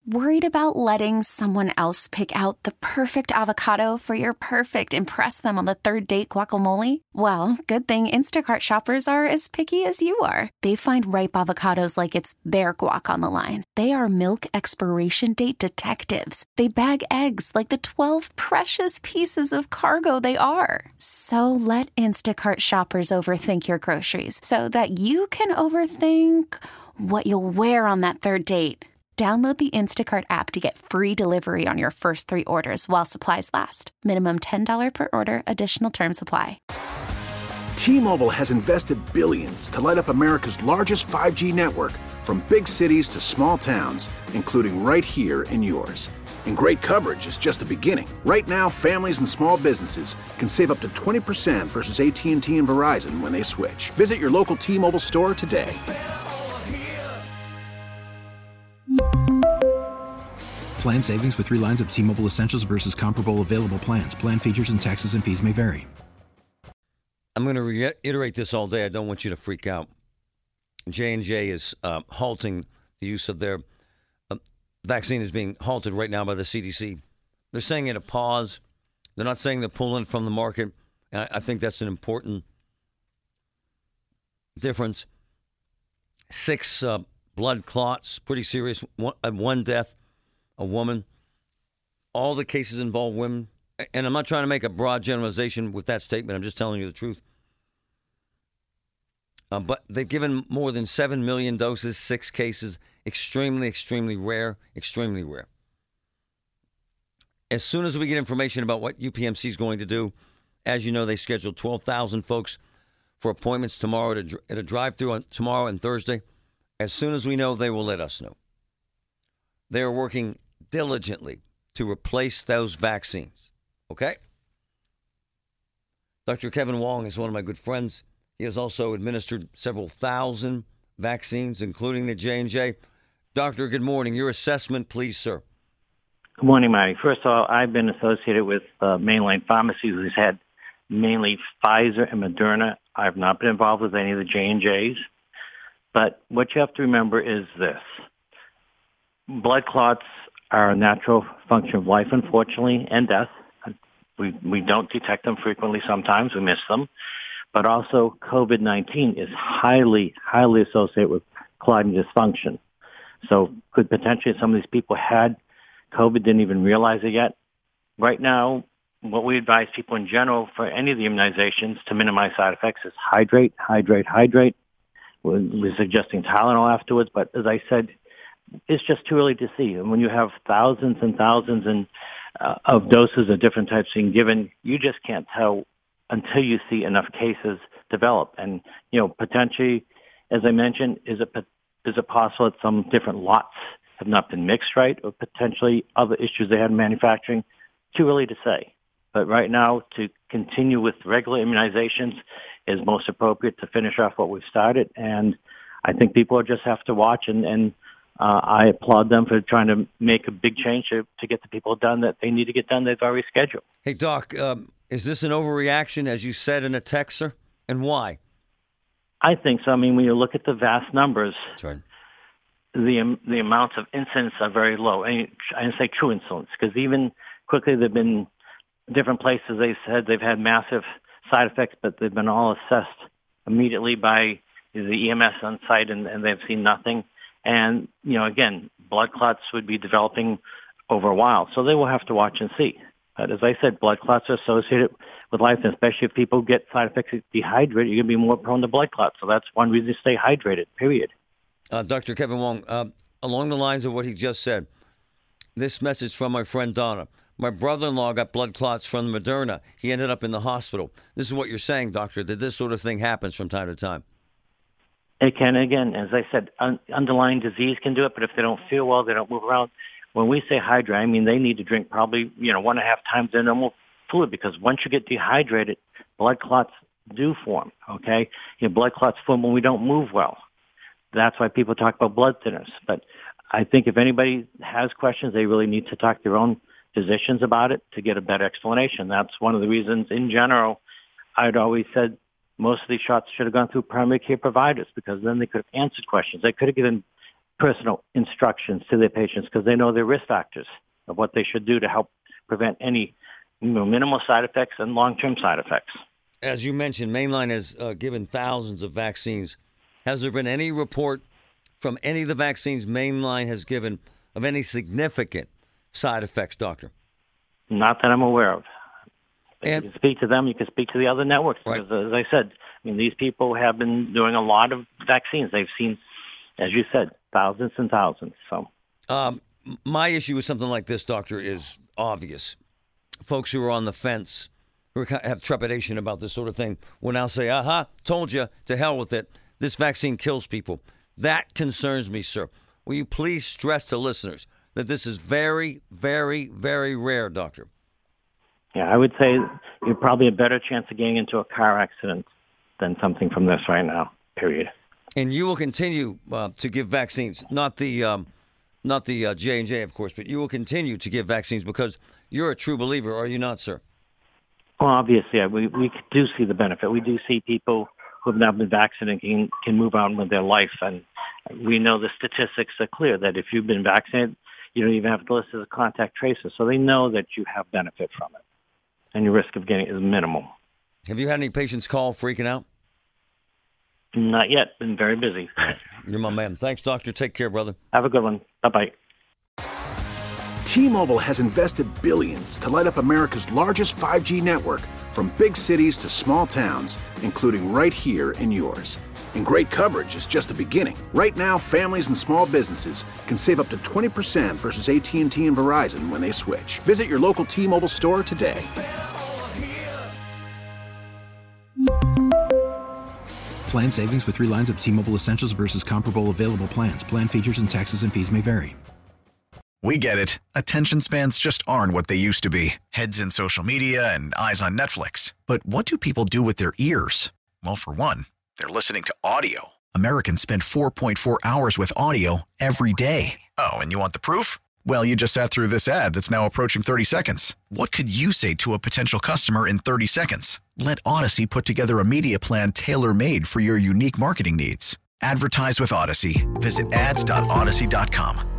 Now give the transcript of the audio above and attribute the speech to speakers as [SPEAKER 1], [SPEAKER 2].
[SPEAKER 1] Worried about letting someone else pick out the perfect avocado for your perfect impress them on the third date guacamole? Well, good thing Instacart shoppers are as picky as you are. They find ripe avocados like it's their guac on the line. They are milk expiration date detectives. They bag eggs like the 12 precious pieces of cargo they are. So let Instacart shoppers overthink your groceries so that you can overthink what you'll wear on that third date. Download the Instacart app to get free delivery on your first 3 orders while supplies last. Minimum $10 per order. Additional terms apply.
[SPEAKER 2] T-Mobile has invested billions to light up America's largest 5G network, from big cities to small towns, including right here in yours. And great coverage is just the beginning. Right now, families and small businesses can save up to 20% versus AT&T and Verizon when they switch. Visit your local T-Mobile store today.
[SPEAKER 3] Plan savings with 3 lines of T-Mobile Essentials versus comparable available plans. Plan features and taxes and fees may vary.
[SPEAKER 4] I'm going to reiterate this all day. I don't want you to freak out. J&J is halting the use of their vaccine is being halted right now by the CDC. They're saying it a pause. They're not saying they're pulling it from the market. And I think that's an important difference. 6 blood clots, pretty serious. One death. A woman. All the cases involve women. And I'm not trying to make a broad generalization with that statement. I'm just telling you the truth. But they've given more than 7 million doses, 6 cases. Extremely, extremely rare. Extremely rare. As soon as we get information about what UPMC is going to do, as you know, they scheduled 12,000 folks for appointments tomorrow at a drive-thru on tomorrow and Thursday. As soon as we know, they will let us know. They are working diligently to replace those vaccines. Okay? Dr. Kevin Wong is one of my good friends. He has also administered several thousand vaccines, including the J&J. Doctor, good morning. Your assessment, please, sir.
[SPEAKER 5] Good morning, Marty. First of all, I've been associated with Mainline Pharmacy, who's had mainly Pfizer and Moderna. I've not been involved with any of the J&Js. But what you have to remember is this. Blood clots are a natural function of life, unfortunately, and death. We don't detect them frequently sometimes. We miss them. But also, COVID-19 is highly, highly associated with clotting dysfunction. So could potentially some of these people had COVID, didn't even realize it yet. Right now, what we advise people in general for any of the immunizations to minimize side effects is hydrate, hydrate, hydrate. We're suggesting Tylenol afterwards, but as I said, it's just too early to see. And when you have thousands and thousands of doses of different types being given, you just can't tell until you see enough cases develop. And, potentially, as I mentioned, is it possible that some different lots have not been mixed right, or potentially other issues they had in manufacturing? Too early to say. But right now, to continue with regular immunizations is most appropriate to finish off what we've started. And I think people just have to watch, and I applaud them for trying to make a big change to get the people done that they need to get done. They've already scheduled.
[SPEAKER 4] Hey, Doc, is this an overreaction, as you said in a text, sir? And why?
[SPEAKER 5] I think so. I mean, when you look at the vast numbers,
[SPEAKER 4] that's right.
[SPEAKER 5] The amounts of incidents are very low. I say true incidents, because even quickly there have been different places they said they've had massive side effects, but they've been all assessed immediately by the EMS on site, and they've seen nothing. And, again, blood clots would be developing over a while, so they will have to watch and see. But as I said, blood clots are associated with life, and especially if people get side effects of dehydrated, you're going to be more prone to blood clots. So that's one reason to stay hydrated, period.
[SPEAKER 4] Dr. Kevin Wong, along the lines of what he just said, this message from my friend Donna. My brother-in-law got blood clots from Moderna. He ended up in the hospital. This is what you're saying, doctor, that this sort of thing happens from time to time.
[SPEAKER 5] It can, again, as I said, underlying disease can do it, but if they don't feel well, they don't move around. When we say hydrate, I mean they need to drink probably, 1.5 times their normal fluid, because once you get dehydrated, blood clots do form, okay? Blood clots form when we don't move well. That's why people talk about blood thinners. But I think if anybody has questions, they really need to talk to their own physicians about it to get a better explanation. That's one of the reasons, in general, I'd always said most of these shots should have gone through primary care providers, because then they could have answered questions. They could have given personal instructions to their patients because they know their risk factors of what they should do to help prevent any minimal side effects and long-term side effects.
[SPEAKER 4] As you mentioned, Mainline has given thousands of vaccines. Has there been any report from any of the vaccines Mainline has given of any significant side effects, Doctor?
[SPEAKER 5] Not that I'm aware of.
[SPEAKER 4] And
[SPEAKER 5] you can speak to them. You can speak to the other networks.
[SPEAKER 4] Right.
[SPEAKER 5] Because, as I said, these people have been doing a lot of vaccines. They've seen, as you said, thousands and thousands. So,
[SPEAKER 4] my issue with something like this, Doctor, is obvious. Folks who are on the fence, who have trepidation about this sort of thing, will now say, aha, told you, to hell with it. This vaccine kills people. That concerns me, sir. Will you please stress to listeners that this is very, very, very rare, Doctor?
[SPEAKER 5] Yeah, I would say you're probably a better chance of getting into a car accident than something from this right now, period.
[SPEAKER 4] And you will continue to give vaccines, not the J&J, of course, but you will continue to give vaccines because you're a true believer, are you not, sir?
[SPEAKER 5] Well, obviously, we do see the benefit. We do see people who have now been vaccinated can move on with their life. And we know the statistics are clear that if you've been vaccinated, you don't even have to list as a contact tracer. So they know that you have benefit from it. And your risk of getting it is minimal.
[SPEAKER 4] Have you had any patients call freaking out?
[SPEAKER 5] Not yet. Been very busy.
[SPEAKER 4] You're my man. Thanks, Doctor. Take care, brother.
[SPEAKER 5] Have a good one. Bye-bye.
[SPEAKER 2] T-Mobile has invested billions to light up America's largest 5G network, from big cities to small towns, including right here in yours. And great coverage is just the beginning. Right now, families and small businesses can save up to 20% versus AT&T and Verizon when they switch. Visit your local T-Mobile store today.
[SPEAKER 3] Plan savings with 3 lines of T-Mobile Essentials versus comparable available plans. Plan features and taxes and fees may vary.
[SPEAKER 6] We get it. Attention spans just aren't what they used to be. Heads in social media and eyes on Netflix. But what do people do with their ears? Well, for one, they're listening to audio. Americans spend 4.4 hours with audio every day. Oh, and you want the proof? Well, you just sat through this ad that's now approaching 30 seconds. What could you say to a potential customer in 30 seconds? Let Odyssey put together a media plan tailor-made for your unique marketing needs. Advertise with Odyssey. Visit ads.odyssey.com.